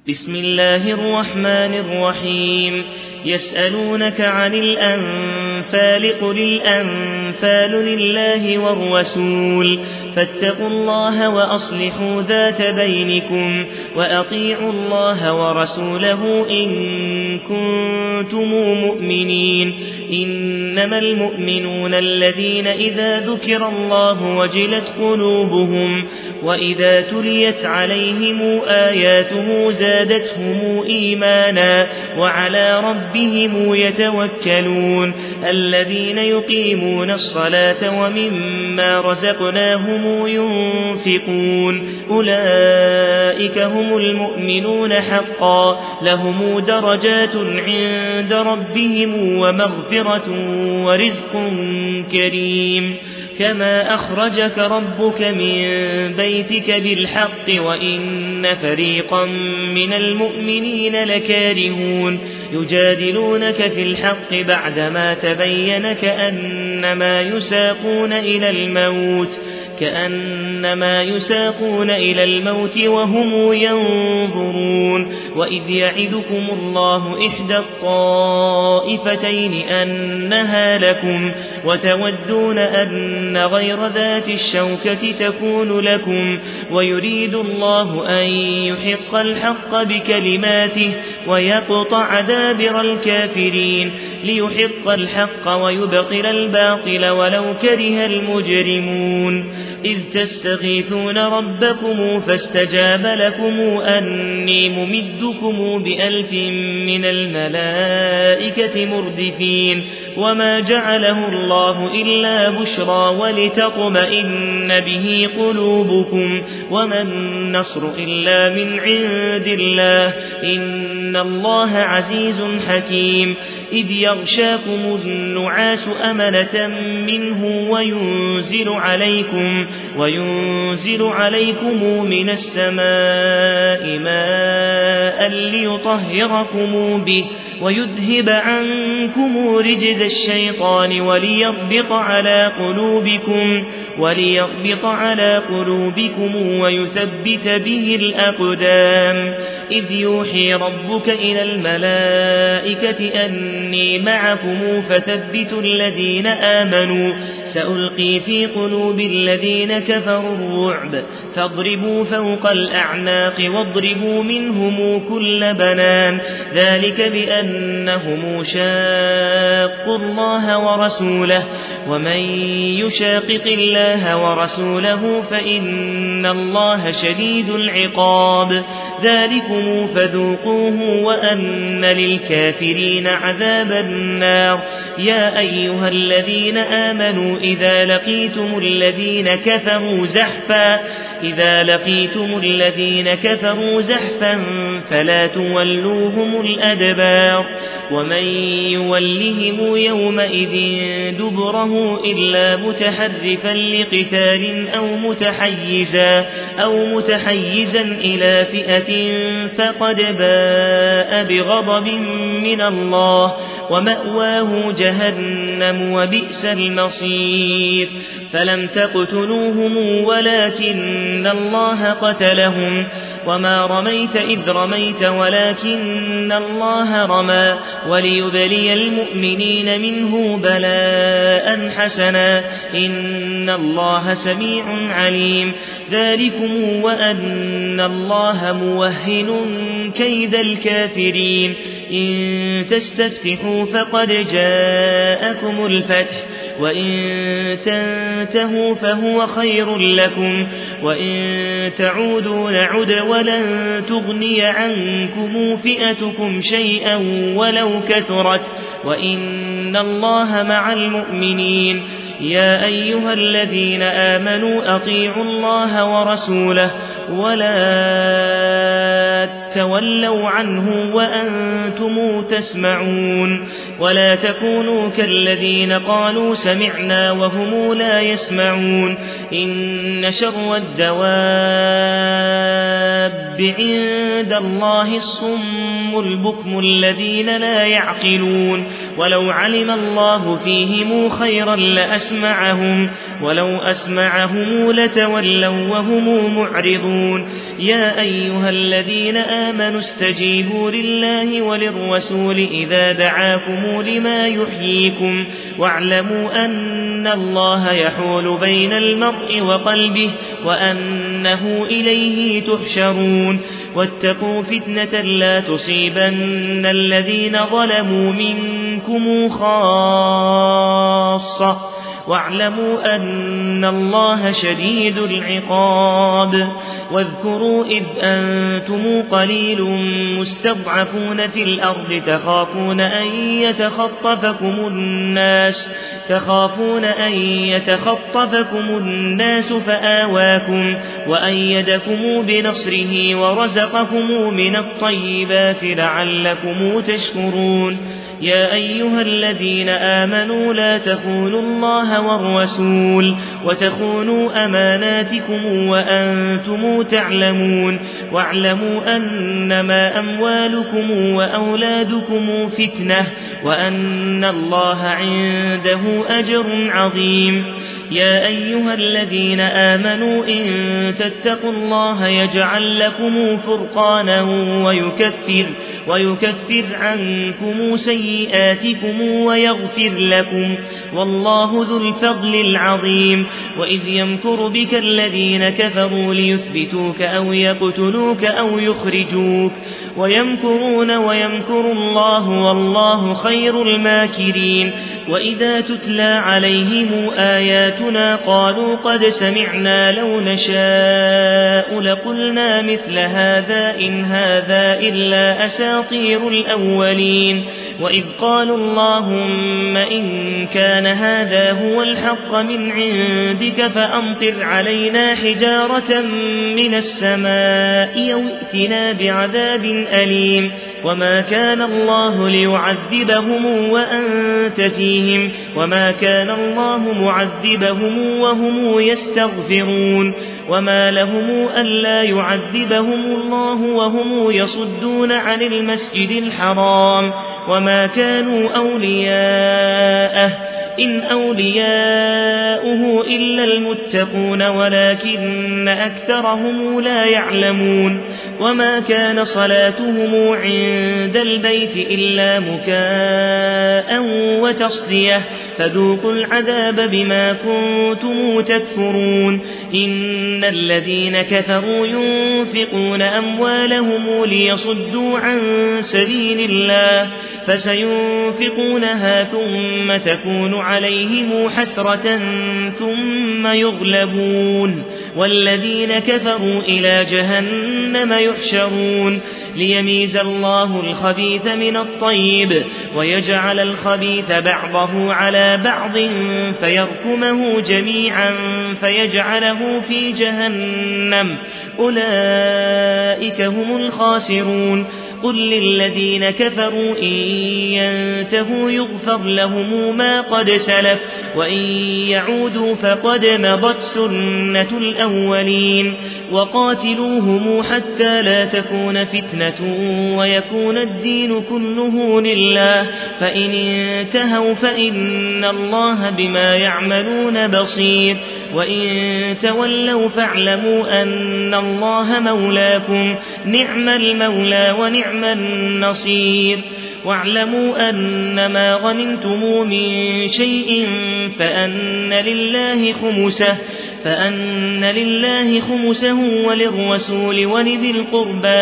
بسم الله الرحمن الرحيم يسألونك عن الأنفال قل الأنفال لله والرسول فاتقوا الله وأصلحوا ذات بينكم وأطيعوا الله ورسوله إن كنتم مؤمنين إنما المؤمنون الذين إذا ذكر الله وجلت قلوبهم وإذا تليت عليهم آياته زادتهم إيمانا وعلى ربهم يتوكلون الذين يقيمون الصلاة ومما رزقناهم ينفقون أولئك هم المؤمنون حقا لهم درجات عند ربهم ومغفرة ورزق كريم كما أخرجك ربك من بيتك بالحق وإن فريقا من المؤمنين لكارهون يجادلونك في الحق بعدما تبين كأنما يساقون إلى الموت وهم ينظرون وإذ يعدكم الله إحدى الطائفتين أنها لكم وتودون أن غير ذات الشوكة تكون لكم ويريد الله أن يحق الحق بكلماته ويقطع دابر الكافرين ليحق الحق ويبطل الباطل ولو كره المجرمون إذ تستغيثون ربكم فاستجاب لكم أني ممدكم بألف من الملائكة مردفين وما جعله الله إلا بشرى ولتطمئن به قلوبكم وما النصر إلا من عند الله إن الله عزيز حكيم إذ يغشاكم النعاس أمنة منه وينزل عليكم من السماء ماء ليطهركم به ويذهب عنكم رجز الشيطان وليربط على قلوبكم ويثبت به الأقدام إذ يوحي ربك إلى الملائكة أني معكم فثبتوا الذين آمنوا سألقي في قلوب الذين كفروا الرعب فاضربوا فوق الأعناق واضربوا منهم كل بنان ذلك بأنهم شاقوا الله ورسوله ومن يشاقق الله ورسوله فإن الله شديد العقاب ذلكم فذوقوه وأن للكافرين عذاب النار يا أيها الذين آمنوا إذا لقيتم الذين كفروا زحفا فلا تولوهم الأدبار ومن يولهم يومئذ دبره إلا متحرفا لقتال أو متحيزا إلى فئة فقد باء بغضب من الله ومأواه جهنم وبئس المصير فلم تقتلوهم ولكن الله قتلهم وما رميت إذ رميت ولكن الله رمى وليبلي المؤمنين منه بلاء حسنا إن الله سميع عليم ذلكم وأن الله موهن كيد الكافرين إن تستفتحوا فقد جاءكم الفتح وإن تنتهوا فهو خير لكم وإن تعودوا نعد ولن تغني عنكم فئتكم شيئا ولو كثرت وإن الله مع المؤمنين يا أيها الذين آمنوا أطيعوا الله ورسوله ولا تولوا عنه وأنتم تسمعون ولا تكونوا كالذين قالوا سمعنا وهم لا يسمعون إن شر الدواب عند الله الصم البكم الذين لا يعقلون ولو علم الله فيهم خيرا لأسمعهم ولو أسمعهم لتولوا وهم معرضون يا أيها الذين آمنوا استجيبوا لله وللرسول إذا دعاكم لما يحييكم واعلموا أن الله يحول بين المرء وقلبه وأنه إليه تحشرون واتقوا فتنة لا تصيبن الذين ظلموا منكم خاصة واعلموا أن الله شديد العقاب واذكروا إذ أنتم قليل مستضعفون في الأرض تخافون أن يتخطفكم الناس فآواكم وأيدكم بنصره ورزقكم من الطيبات لعلكم تشكرون يا أيها الذين آمنوا لا تخونوا الله والرسول وتخونوا أماناتكم وأنتم تعلمون واعلموا أنما أموالكم وأولادكم فتنة وأن الله عنده أجر عظيم يا أيها الذين آمنوا إن تتقوا الله يجعل لكم فرقانا ويكفر عنكم سيئاتكم ويغفر لكم والله ذو الفضل العظيم وإذ يمكر بك الذين كفروا ليثبتوك أو يقتلوك أو يخرجوك ويمكرون ويمكر الله والله خير الماكرين وإذا تتلى عليهم آياتنا قالوا قد سمعنا لو نشاء لقلنا مثل هذا إن هذا إلا أساطير الأولين وإذ قالوا اللهم إن كان هذا هو الحق من عندك فأمطر علينا حجارة من السماء أو ائتنا بعذاب أليم وما كان الله ليعذبهم وأنت فيهم وما كان الله معذبهم وهم يستغفرون وما لهم ألا يعذبهم الله وهم يصدون عن المسجد الحرام وما كانوا أولياءه إن أولياؤه إلا المتقون ولكن أكثرهم لا يعلمون وما كان صلاتهم عند البيت إلا مكاء وتصدية فذوقوا العذاب بما كنتم تكفرون إن الذين كفروا ينفقون أموالهم ليصدوا عن سبيل الله فسينفقونها ثم تكون عليهم حسرة ثم يغلبون والذين كفروا إلى جهنم يحشرون ليميز الله الخبيث من الطيب ويجعل الخبيث بعضه على بعض فيركمه جميعا فيجعله في جهنم أولئك هم الخاسرون قل للذين كفروا إن ينتهوا يغفر لهم ما قد سلف وإن يعودوا فقد مضت سنة الأولين وقاتلوهم حتى لا تكون فتنة ويكون الدين كله لله فإن انتهوا فإن الله بما يعملون بصير وإن تولوا فاعلموا أن الله مولاكم نعم المولى ونعم النصير واعلموا أن ما غنمتم من شيء فأن لله خمسه وللرسول ولذي القربى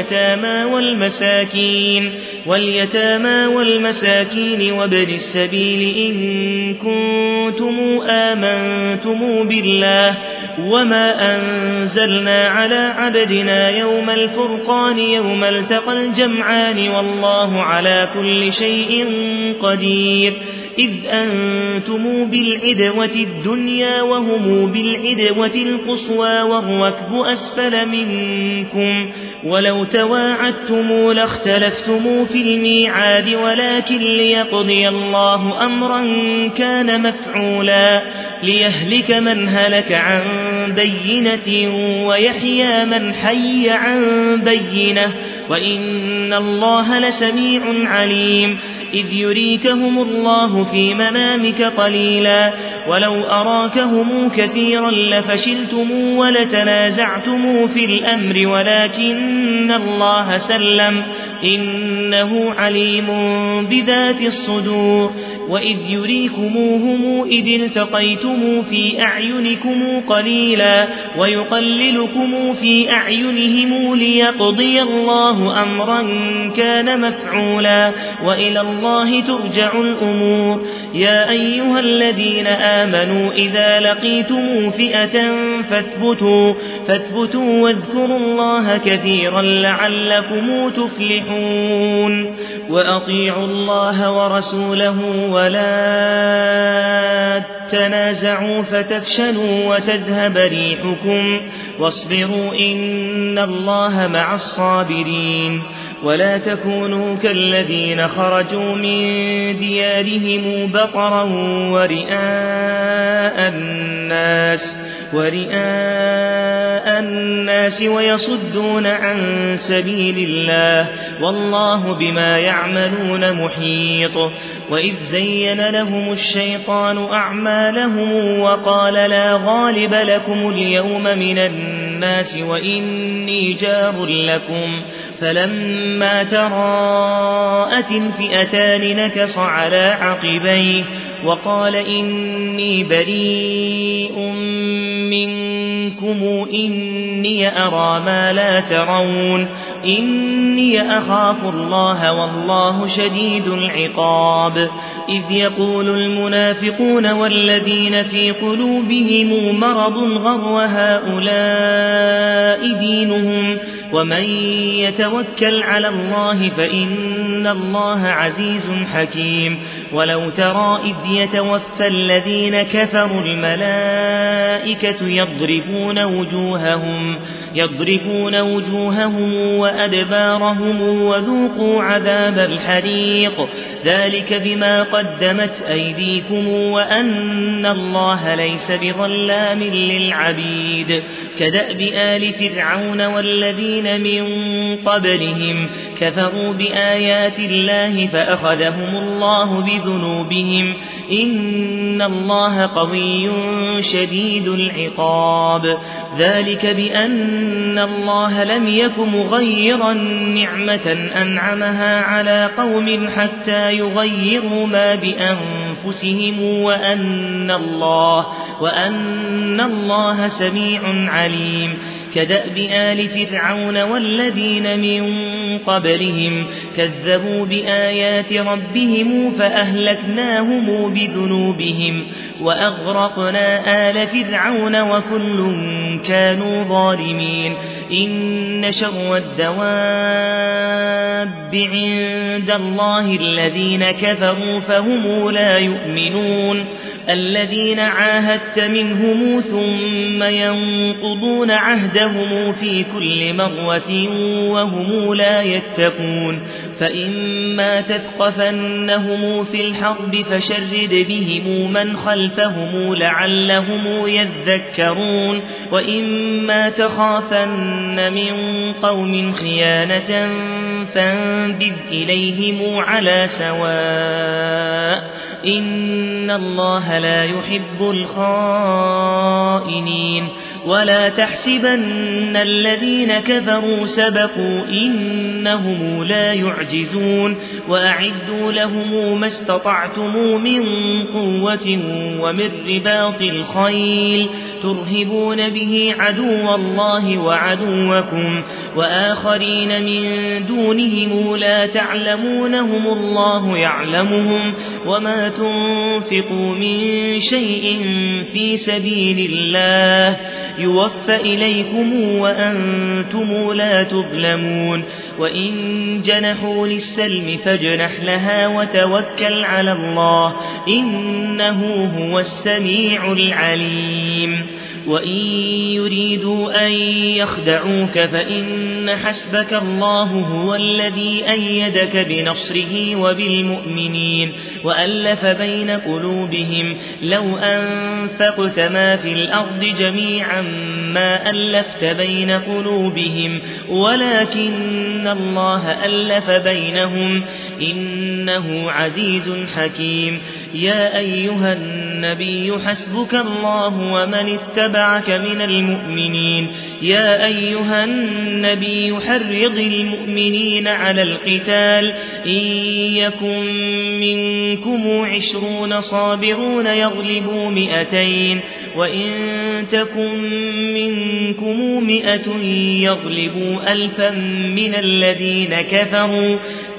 واليتامى والمساكين وابن السبيل إن كنتم آمنتم بالله وما أنزلنا على عبدنا يوم الفرقان يوم التقى الجمعان والله على كل شيء قدير إذ أنتم بالعدوة الدنيا وهم بالعدوة القصوى والركب أسفل منكم ولو تواعدتم لاختلفتم في الميعاد ولكن ليقضي الله أمرا كان مفعولا ليهلك من هلك عن بينة ويحيى من حي عن بينة وإن الله لسميع عليم إذ يريكهم الله في منامك قليلا ولو أراكهم كثيرا لفشلتم ولتنازعتم في الأمر ولكن الله سلم إنه عليم بذات الصدور وإذ يريكموهم إذ التقيتم في أعينكم قليلا ويقللكم في أعينهم ليقضي الله أمرا كان مفعولا وإلى الله ترجع الأمور يا أيها الذين آمنوا إذا لقيتم فئة فاثبتوا واذكروا الله كثيرا لعلكم تفلحون وأطيعوا الله ورسوله ولا تنازعوا فتفشلوا وتذهب ريحكم واصبروا إن الله مع الصابرين ولا تكونوا كالذين خرجوا من ديارهم بطرا ورئاء الناس ويصدون عن سبيل الله والله بما يعملون محيط وإذ زين لهم الشيطان أعمالهم وقال لا غالب لكم اليوم من الناس وإني جار لكم فلما تراءت الفئتان نكص على عقبيه وقال إني بريء منكم إني أرى ما لا ترون إني أخاف الله والله شديد العقاب إذ يقول المنافقون والذين في قلوبهم مرض غر هؤلاء دينهم ومن يتوكل على الله فإن الله عزيز حكيم ولو ترى إذ يتوفى الذين كفروا الملائكة يضربون وجوههم وأدبارهم وذوقوا عذاب الحريق ذلك بما قدمت أيديكم وأن الله ليس بظلام للعبيد كدأب آل فرعون والذين من قبلهم كفروا بآيات الله فأخذهم الله بذنوبهم إن الله قوي شديد العقاب ذلك بأن الله لم يك مغيرا نعمة أنعمها على قوم حتى يغيروا ما بأنفسهم وأن الله سميع عليم كدأب آل فرعون والذين من قبلهم كذبوا بآيات ربهم فأهلكناهم بذنوبهم وأغرقنا آل فرعون وكل كانوا ظالمين إن شر الدواب عند الله الذين كفروا فهم لا يؤمنون الذين عاهدت منهم ثم ينقضون عهدهم في كل مرة وهم لا يتقون فإما تثقفنهم في الحرب فشرد بهم من خلفهم لعلهم يذكرون وإما تخافن من قوم خيانة فانبذ إليهم على سواء إن الله لا يحب الخائنين ولا تحسبن الذين كفروا سبقوا إنهم لا يعجزون وأعدوا لهم ما استطعتم من قوة ومن رباط الخيل ترهبون به عدو الله وعدوكم وآخرين من دونهم لا تعلمونهم الله يعلمهم وما تنفقوا من شيء في سبيل الله يوفى إليكم وأنتم لا تظلمون وإن جنحوا للسلم فاجنح لها وتوكل على الله إنه هو السميع العليم وإن يريدوا أن يخدعوك فإن حسبك الله هو الذي أيدك بنصره وبالمؤمنين وألف بين قلوبهم لو أنفقت ما في الأرض جميعا ما ألفت بين قلوبهم ولكن الله ألف بينهم إنه عزيز حكيم يا أيها النبي حسبك الله ومن اتبعك من المؤمنين يا أيها النبي حرض المؤمنين على القتال إن يكن منكم 20 صابرون يغلبوا 200 وإن تكن منكم 100 يغلبوا 1000 من الذين كفروا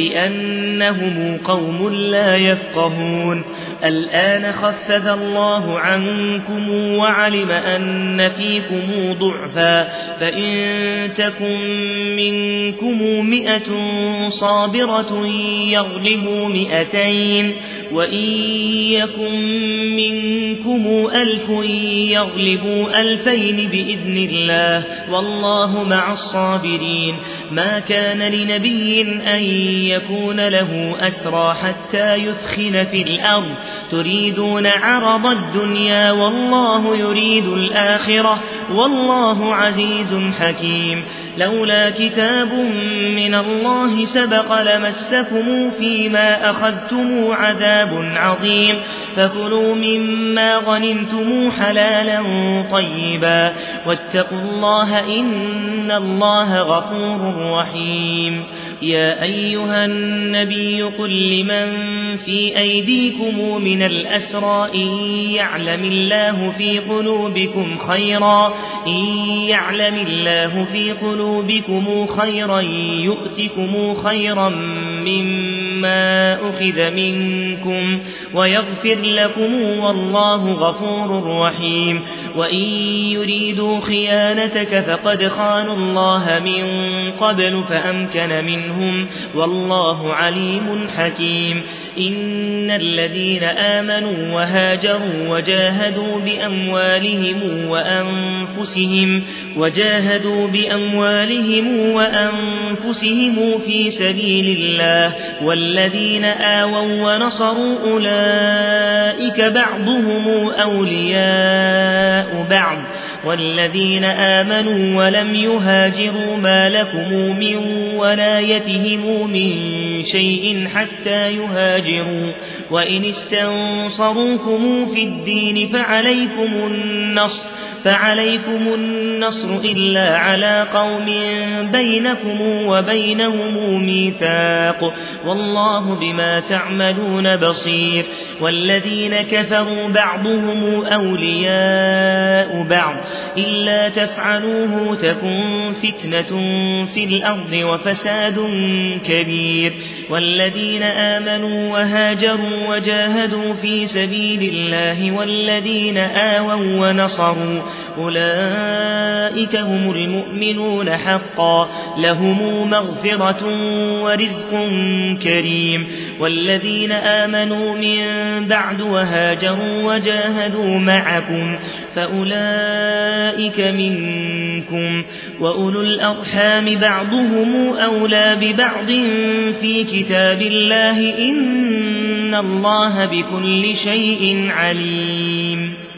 بأنهم قوم لا يفقهون الآن خفف الله عنكم وعلم أن فيكم ضعفا فإن تكن منكم 100 صابرة يغلبوا 200 وإن يكن منكم 1000 يغلبوا 2000 بإذن الله والله مع الصابرين ما كان لنبي أن يكون له أسرى حتى يثخن في الأرض تريدون عرض الدنيا والله يريد الآخرة والله عزيز حكيم لولا كتاب من الله سبق لمسكم فيما أخذتم عذاب عظيم فكلوا مما غنمتم حلالا طيبا واتقوا الله إن الله غفور رحيم يا أيها النبي قل لمن في أيديكم من الأسرى إن يعلم الله في قلوبكم خيرا يؤتكم خيرا مما أخذ منكم ويغفر لكم والله غفور رحيم وإن يريدوا خيانتك فقد خانوا الله من قبل فأمكن منهم والله عليم حكيم إن الذين آمنوا وهاجروا وجاهدوا بأموالهم وأنفسهم في سبيل الله والذين آووا ونصروا أولئك بعضهم أولياء بعض والذين آمنوا ولم يهاجروا ما لكم من ولايتهم من شيء حتى يهاجروا وإن استنصروكم في الدين فعليكم النصر إلا على قوم بينكم وبينهم ميثاق والله بما تعملون بصير والذين كفروا بعضهم أولياء بعض إلا تفعلوه تكن فتنة في الأرض وفساد كبير والذين آمنوا وهاجروا وجاهدوا في سبيل الله والذين آووا ونصروا أولئك هم المؤمنون حقا لهم مغفرة ورزق كريم والذين آمنوا من بعد وهاجروا وجاهدوا معكم فأولئك منكم وأولو الأرحام بعضهم أولى ببعض في كتاب الله إن الله بكل شيء عليم